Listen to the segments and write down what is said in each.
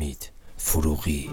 حمید فروغی.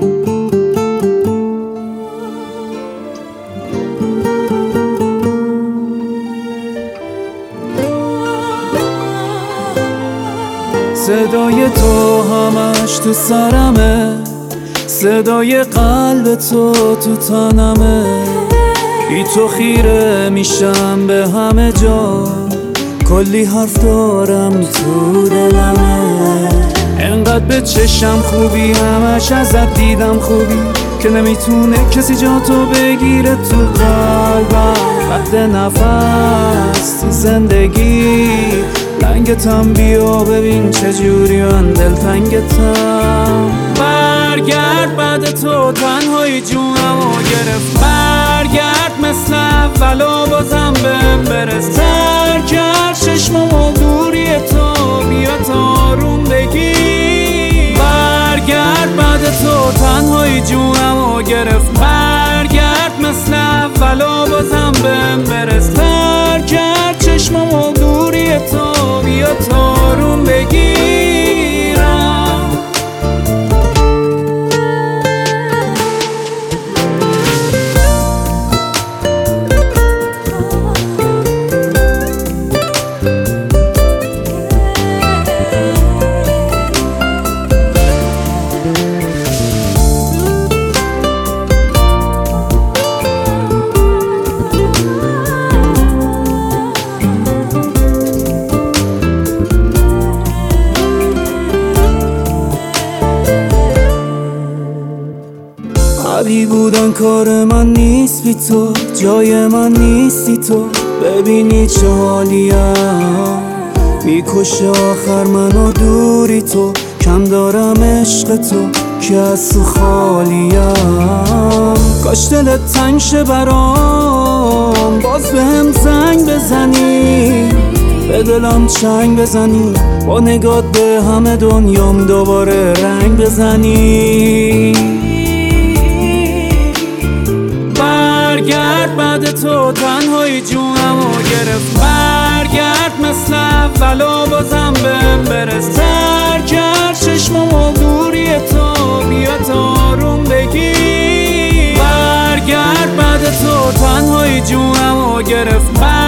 صدای تو همش تو سرمه، صدای قلب تو تنمه، بی تو خیره میشم به همه جا، کلی حرف دارم تو دلمه. انقدر به چشم خوبی، همش ازت دیدم خوبی، که نمیتونه کسی جا تو بگیره تو قلبم. قد نفس تو زندگی لنگتم، بیا ببین چجوری من دلتنگتم. برگرد بعد تو تنهایی جونمو گرفت، برگرد مثل اولو بازم بهم برس. تر کرد چشممو دوری تو، بیا تا آروم بگیر. برگرد بعد تو تنهایی جونمو گرفت، برگرد مثل اولو بازم بهم برس. تر کرد چشممو دوری تو، بیا تا آروم بگیرم. علی بودن کار من نیست بی تو، جای من نیستی تو، ببینی چه حالیم میکشه آخر منو دوری تو. کم دارم عشق تو که از تو خالیم. کاش دلت تنگ شه برام، باز بهم زنگ بزنی، به دلم چنگ بزنی، با نگات به همه دنیام دوباره رنگ بزنی. برگرد بعد تو تنهایی جونمو گرفت، برگرد مثل اولو بازم بهم برس. تر کرد چشممو دوری تو، بیا تا آروم بگیر. برگرد بعد تو تنهایی جونمو گرفت،